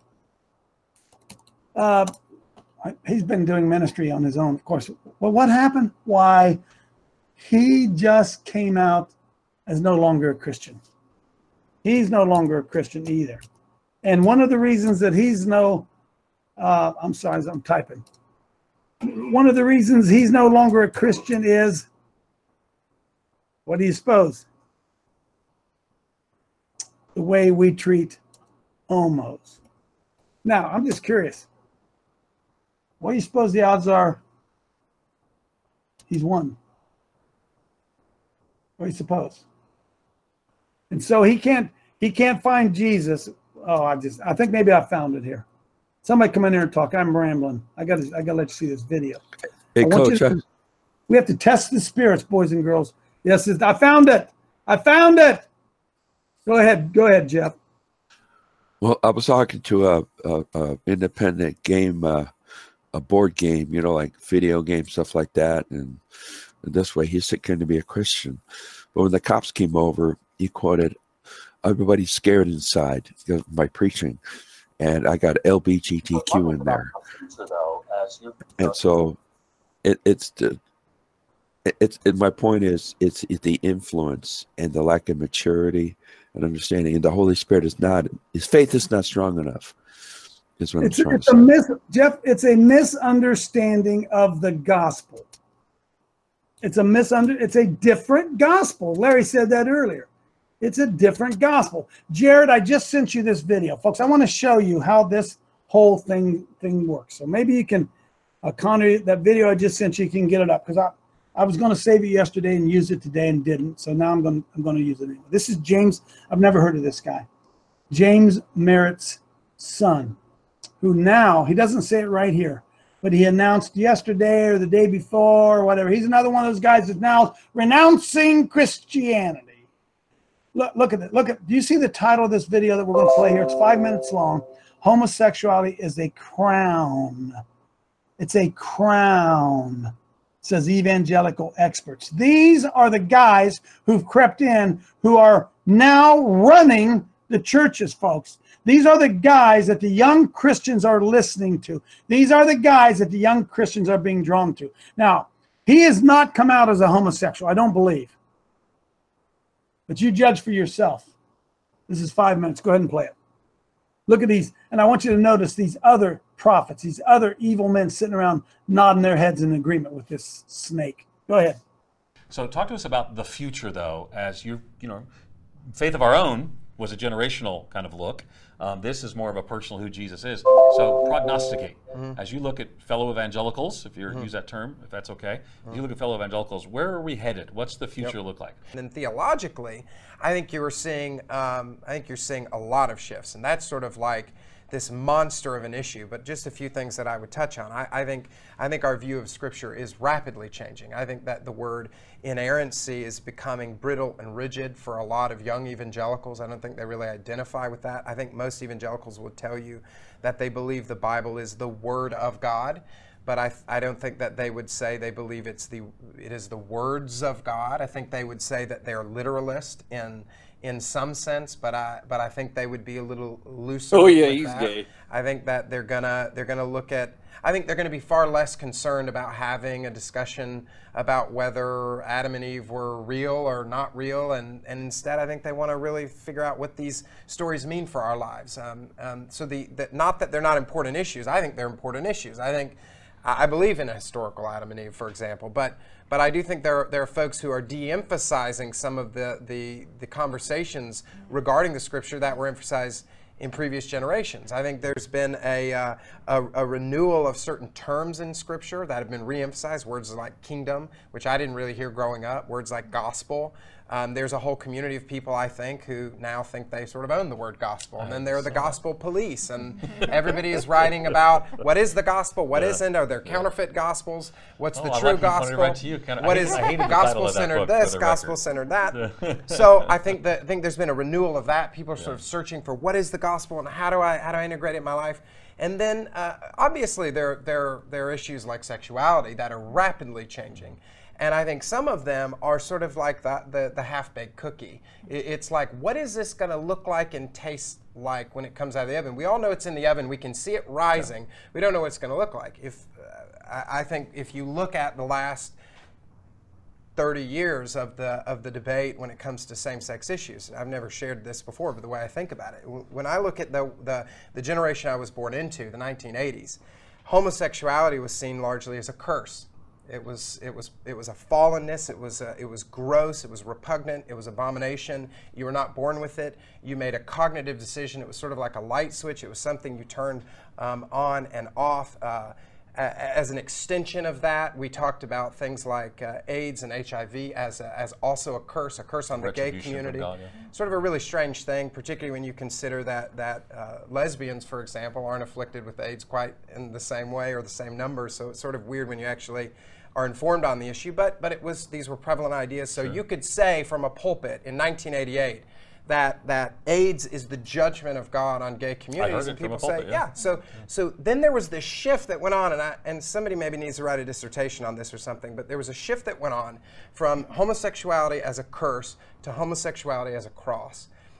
he's been doing ministry on his own, of course. Well, what happened? Why, he just came out as no longer a Christian. He's no longer a Christian either. And one of the reasons that I'm sorry, I'm typing. One of the reasons he's no longer a Christian is, what do you suppose? The way we treat homos. Now, I'm just curious. What do you suppose the odds are he's won? What do you suppose? And so he can't find Jesus. Oh, I think maybe I found it here. Somebody come in here and talk. I'm rambling. I gotta let you see this video. Hey, Coach. We have to test the spirits, boys and girls. Yes, I found it. Go ahead, Jeff. Well, I was talking to a independent game, a board game, like video game, stuff like that. And this way he's going to be a Christian. But when the cops came over, he quoted, "Everybody's scared inside," by preaching. And I got LBGTQ in there. And so my point is, it's the influence and the lack of maturity and understanding. And the Holy Spirit is not, his faith is not strong enough. Is what I'm trying to say. Jeff, it's a misunderstanding of the gospel. It's a different gospel. Larry said that earlier. It's a different gospel. Jared, I just sent you this video. Folks, I want to show you how this whole thing works. So maybe you can, Connor, that video I just sent you can get it up, because I was going to save it yesterday and use it today and didn't. So now I'm going to use it anyway. This is James. I've never heard of this guy. James Merritt's son, who now, he doesn't say it right here, but he announced yesterday or the day before or whatever. He's another one of those guys that's now renouncing Christianity. Look at it. Do you see the title of this video that we're going to play here? It's 5 minutes long. Homosexuality is a crown. It's a crown, says evangelical experts. These are the guys who've crept in, who are now running the churches, folks. These are the guys that the young Christians are listening to. These are the guys that the young Christians are being drawn to. Now, he has not come out as a homosexual, I don't believe. But you judge for yourself. This is 5 minutes. Go ahead and play it. Look at these. And I want you to notice these other prophets, these other evil men sitting around nodding their heads in agreement with this snake. Go ahead. So talk to us about the future, though, as Faith of Our Own was a generational kind of look. This is more of a personal who Jesus is. So prognosticate. As you look at fellow evangelicals, if you use that term, if that's okay, as you look at fellow evangelicals, where are we headed? What's the future look like? And theologically, I think you're seeing a lot of shifts, and that's sort of like this monster of an issue. But just a few things that I would touch on. I think our view of Scripture is rapidly changing. I think that the word inerrancy is becoming brittle and rigid for a lot of young evangelicals. I don't think they really identify with that. I think most evangelicals would tell you that they believe the Bible is the Word of God, but I don't think that they would say they believe it is the words of God. I think they would say that they're literalist in some sense, but I think they would be a little looser. Oh yeah, with he's that. gay. I think that they're gonna look at. I think they're going to be far less concerned about having a discussion about whether Adam and Eve were real or not real, and instead I think they want to really figure out what these stories mean for our lives. So not that they're not important issues. I think they're important issues. I believe in a historical Adam and Eve, for example, but I do think there are folks who are de-emphasizing some of the conversations regarding the Scripture that were emphasized in previous generations. I think there's been a renewal of certain terms in Scripture that have been re-emphasized, words like kingdom, which I didn't really hear growing up, words like gospel. There's a whole community of people, I think, who now think they sort of own the word gospel. And then there are the gospel police, and everybody is writing about what is the gospel, what isn't, are there counterfeit gospels, what's the true gospel, what is gospel-centered this, gospel-centered that. So I think there's been a renewal of that. People are sort of searching for what is the gospel and how do I integrate it in my life. And then obviously there are issues like sexuality that are rapidly changing. And I think some of them are sort of like the half-baked cookie. It's like, what is this going to look like and taste like when it comes out of the oven? We all know it's in the oven. We can see it rising. Yeah. We don't know what it's going to look like. I think if you look at the last 30 years of the debate when it comes to same-sex issues, I've never shared this before, but the way I think about it, when I look at the generation I was born into, the 1980s, homosexuality was seen largely as a curse. It was a fallenness. It was gross. It was repugnant. It was abomination. You were not born with it. You made a cognitive decision. It was sort of like a light switch. It was something you turned on and off. As an extension of that, we talked about things like AIDS and HIV as also a curse on the gay community. God, yeah. Sort of a really strange thing, particularly when you consider that lesbians, for example, aren't afflicted with AIDS quite in the same way or the same numbers. So it's sort of weird when you actually are informed on the issue. But these were prevalent ideas. So you could say from a pulpit in 1988 that AIDS is the judgment of God on gay communities, and people say, yeah. So then there was this shift that went on, and somebody maybe needs to write a dissertation on this or something, but there was a shift that went on from homosexuality as a curse to homosexuality as a cross.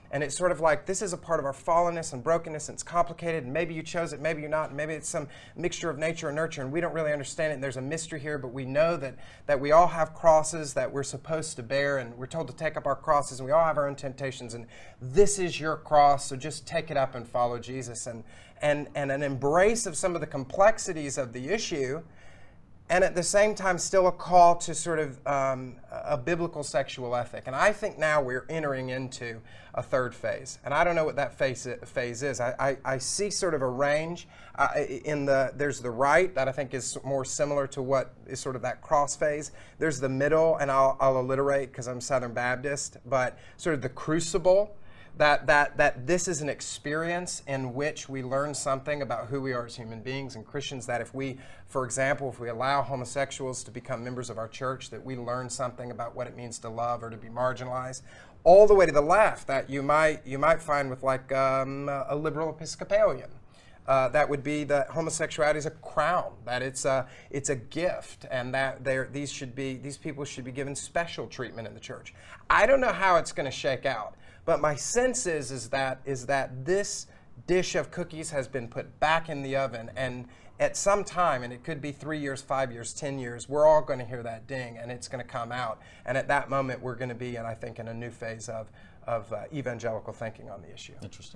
And it's sort of like, this is a part of our fallenness and brokenness, and it's complicated, and maybe you chose it, maybe you're not, and maybe it's some mixture of nature and nurture, and we don't really understand it, and there's a mystery here, but we know that we all have crosses that we're supposed to bear, and we're told to take up our crosses, and we all have our own temptations, and this is your cross, so just take it up and follow Jesus. And an embrace of some of the complexities of the issue, and at the same time still a call to sort of a biblical sexual ethic. And I think now we're entering into a third phase. And I don't know what that phase is. I see sort of a range. There's the right, that I think is more similar to what is sort of that cross phase. There's the middle, and I'll alliterate because I'm Southern Baptist, but sort of the crucible, that this is an experience in which we learn something about who we are as human beings and Christians, that if we, for example, if we allow homosexuals to become members of our church, that we learn something about what it means to love or to be marginalized, all the way to the left, that you might find with like a liberal Episcopalian. That would be that homosexuality is a crown, that it's a gift, and that these people should be given special treatment in the church. I don't know how it's going to shake out. But my sense is that this dish of cookies has been put back in the oven, and at some time, and it could be 3 years, 5 years, 10 years, we're all going to hear that ding, and it's going to come out. And at that moment, we're going to be, and I think, in a new phase of evangelical thinking on the issue.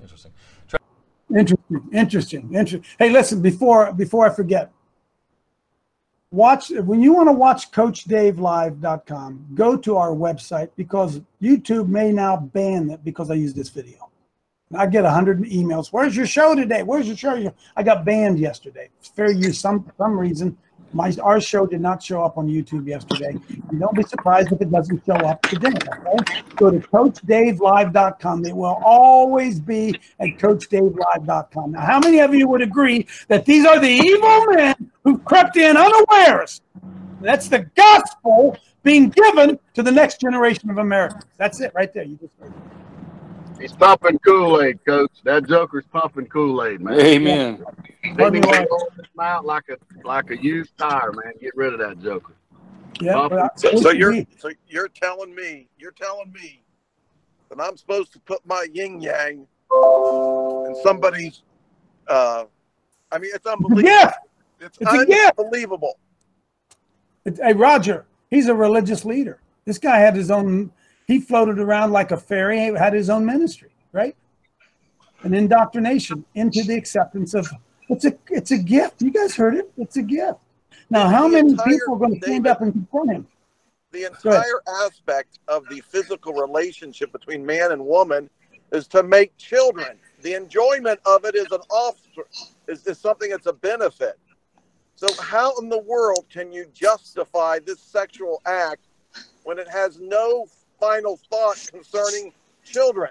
Interesting. Hey, listen, before I forget, when you want to watch CoachDaveLive.com, go to our website, because YouTube may now ban it because I use this video. And I get 100 emails. Where's your show today? Where's your show? I got banned yesterday. It's fair use. Some reason our show did not show up on YouTube yesterday. And don't be surprised if it doesn't show up today. Okay? Go to CoachDaveLive.com. It will always be at CoachDaveLive.com. Now, how many of you would agree that these are the evil men who crept in unawares? That's the gospel being given to the next generation of Americans. That's it right there. You just heard it. He's pumping Kool-Aid, Coach. That joker's pumping Kool-Aid, man. Amen. They need to roll him out like a used tire, man. Get rid of that joker. Yeah. So you're telling me that I'm supposed to put my yin yang in somebody's? I mean, it's unbelievable. Yeah. It's unbelievable. Hey, Roger, he's a religious leader. This guy had his own. He floated around like a fairy, had his own ministry, right? An indoctrination into the acceptance of, it's a gift. You guys heard it. It's a gift. Now, how many people are going to stand up and confront him? The entire aspect of the physical relationship between man and woman is to make children. The enjoyment of it is an offspring, is something that's a benefit. So how in the world can you justify this sexual act when it has no final thought concerning children?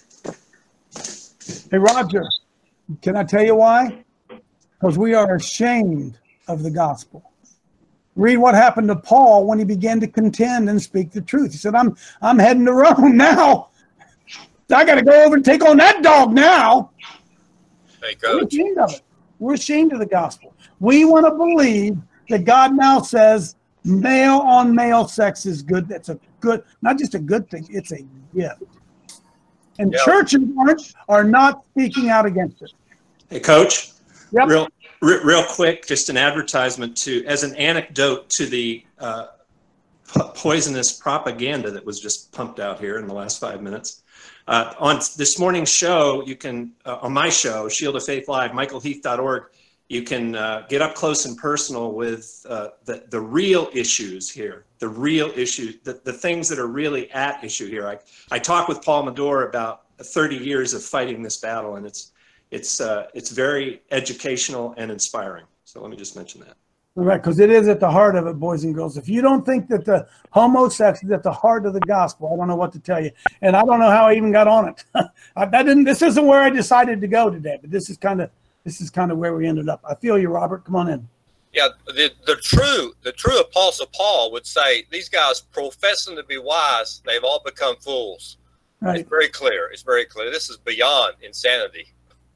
Hey, Roger, can I tell you why? Because we are ashamed of the gospel. Read what happened to Paul when he began to contend and speak the truth. He said, I'm heading to Rome now. I got to go over and take on that dog now. Hey, We're Coach. ashamed of it. We're ashamed of the gospel. We want to believe that God now says male on male sex is good. That's a good, not just a good thing, it's a gift. And churches are not speaking out against it. Hey, Coach. Yep. Real quick, just an advertisement as an anecdote to the poisonous propaganda that was just pumped out here in the last 5 minutes. On this morning's show, you can, on my show, Shield of Faith Live, michaelheath.org, you can get up close and personal with the real issues here, the real issues, the things that are really at issue here. I talked with Paul Medore about 30 years of fighting this battle, and it's very educational and inspiring. So let me just mention that. Right, because it is at the heart of it, boys and girls. If you don't think that the homosex is at the heart of the gospel, I don't know what to tell you. And I don't know how I even got on it. This isn't where I decided to go today, but this is kind of where we ended up. I feel you, Robert. Come on in. Yeah, the true Apostle Paul would say these guys professing to be wise, they've all become fools. Right. It's very clear. It's very clear. This is beyond insanity.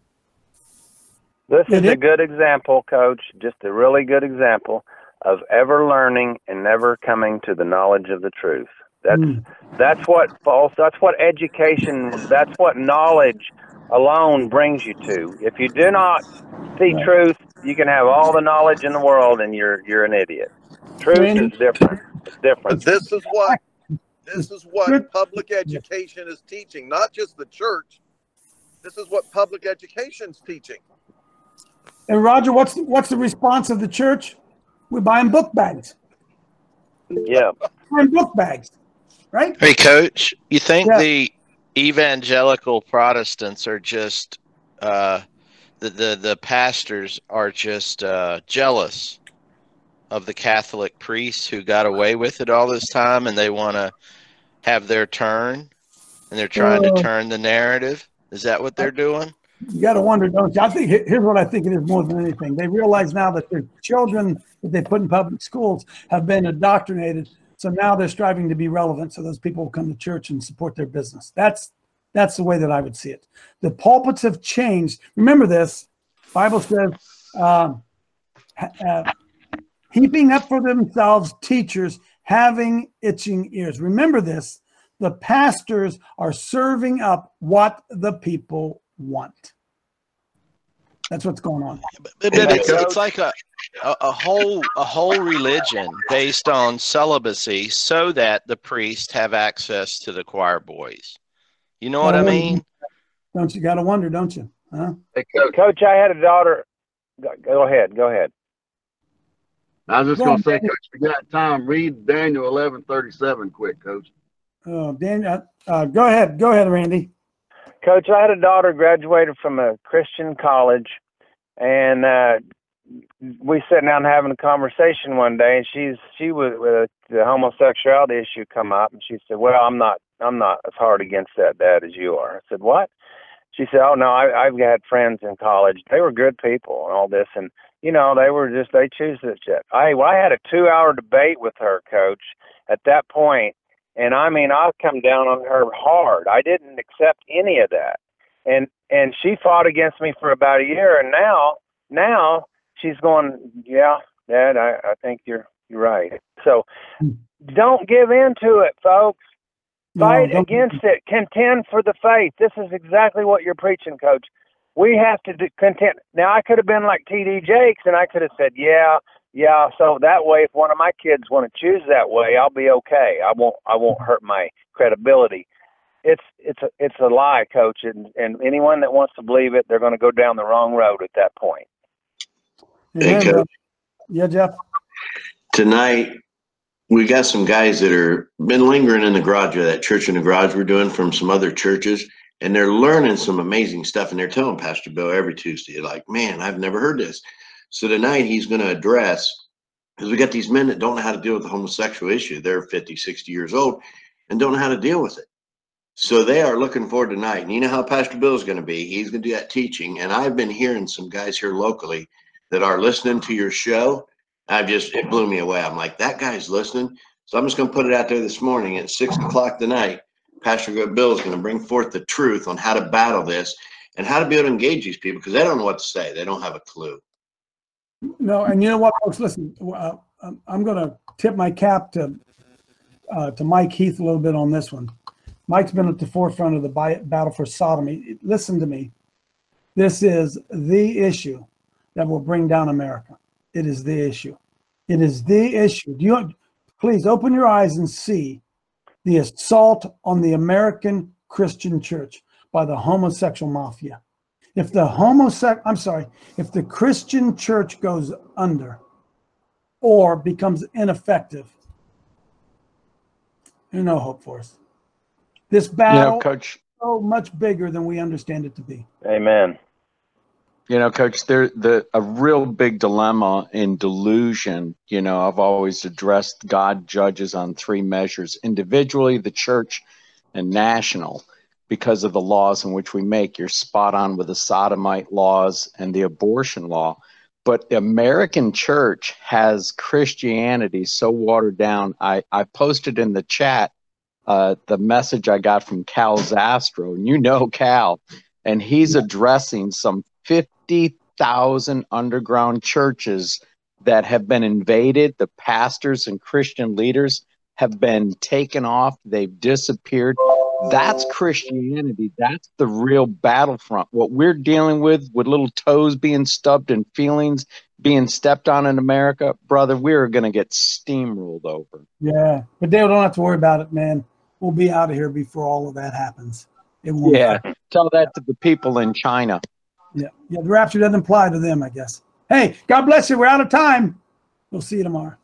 This is a good example, Coach, just a really good example of ever learning and never coming to the knowledge of the truth. That's what education, that's what knowledge alone brings you to. If you do not see truth, you can have all the knowledge in the world and you're an idiot. Truth is different. It's different. But this is what public education is teaching, not just the church. This is what public education is teaching. And Roger, what's the response of the church? We're buying book bags. Yeah. Buying book bags, right? Hey, Coach, you think the evangelical Protestants are just the pastors are just jealous of the Catholic priests who got away with it all this time, and they want to have their turn, and they're trying to turn the narrative? Is that what they're doing? You got to wonder, don't you? I think here's what I think it is more than anything. They realize now that their children that they put in public schools have been indoctrinated, so now they're striving to be relevant, so those people will come to church and support their business. That's the way that I would see it. The pulpits have changed. Remember this, Bible says, heaping up for themselves teachers having itching ears. Remember this, the pastors are serving up what the people want. That's what's going on. But it's like a whole religion based on celibacy so that the priests have access to the choir boys. You know what I mean? Don't you got to wonder, don't you? Huh? Hey, Coach, I had a daughter. Go ahead. I was just going to say, Coach, if you got time, read Daniel 11:37 quick, Coach. Oh, Daniel, go ahead, Randy. Coach, I had a daughter graduated from a Christian college, and we sitting down having a conversation one day, and she was with the homosexuality issue come up, and she said, "Well, I'm not as hard against that, Dad, as you are." I said, "What?" She said, "Oh no, I've had friends in college. They were good people and all this, and they choose this shit." I had a 2-hour debate with her, Coach, at that point. And I mean, I've come down on her hard. I didn't accept any of that. And she fought against me for about a year. And now she's going, "Yeah, Dad, I think you're right." So don't give in to it, folks. Fight against it. Contend for the faith. This is exactly what you're preaching, Coach. We have to contend. Now, I could have been like T.D. Jakes, and I could have said, yeah. So that way, if one of my kids want to choose that way, I'll be okay. I won't hurt my credibility. It's a lie, Coach, and anyone that wants to believe it, they're going to go down the wrong road at that point. Hey, Coach. Yeah, Jeff. Tonight, we got some guys that are been lingering in the garage of that church in the garage we're doing from some other churches, and they're learning some amazing stuff, and they're telling Pastor Bill every Tuesday, like, "Man, I've never heard this." So tonight he's going to address, because we got these men that don't know how to deal with the homosexual issue. They're 50, 60 years old and don't know how to deal with it. So they are looking forward tonight. And you know how Pastor Bill is going to be. He's going to do that teaching. And I've been hearing some guys here locally that are listening to your show. It blew me away. I'm like, that guy's listening. So I'm just going to put it out there this morning at 6 o'clock tonight. Pastor Bill is going to bring forth the truth on how to battle this and how to be able to engage these people, because they don't know what to say. They don't have a clue. No, and you know what, folks? Listen, I'm going to tip my cap to Mike Heath a little bit on this one. Mike's been at the forefront of the battle for sodomy. Listen to me. This is the issue that will bring down America. It is the issue. It is the issue. Please open your eyes and see the assault on the American Christian church by the homosexual mafia. If the Christian church goes under or becomes ineffective, there's no hope for us. This battle Coach, is so much bigger than we understand it to be. Amen. Coach, a real big dilemma in delusion. I've always addressed God judges on 3 measures: individually, the church, and national. Because of the laws in which we make. You're spot on with the sodomite laws and the abortion law. But the American church has Christianity so watered down. I posted in the chat the message I got from Cal Zastro, and Cal, and he's addressing some 50,000 underground churches that have been invaded. The pastors and Christian leaders have been taken off. They've disappeared. That's Christianity. That's the real battlefront. What we're dealing with little toes being stubbed and feelings being stepped on in America, brother, we're going to get steamrolled over. Yeah, but Dale, don't have to worry about it, man. We'll be out of here before all of that happens. It won't. Yeah, tell that to the people in China. Yeah, the rapture doesn't apply to them, I guess. Hey, God bless you. We're out of time. We'll see you tomorrow.